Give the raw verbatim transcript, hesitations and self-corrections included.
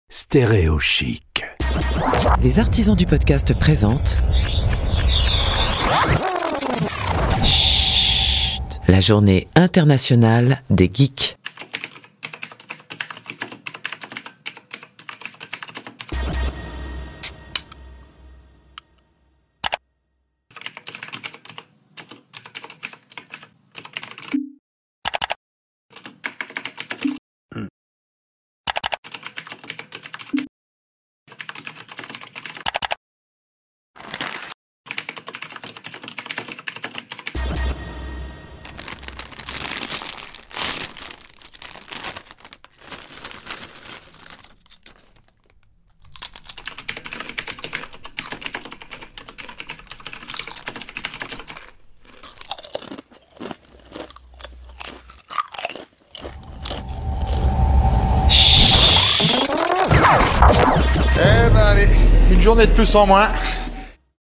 Stéréo Chic. Les artisans du podcast présentent Chut, la journée internationale des geeks. Eh ben allez, une journée de plus en moins.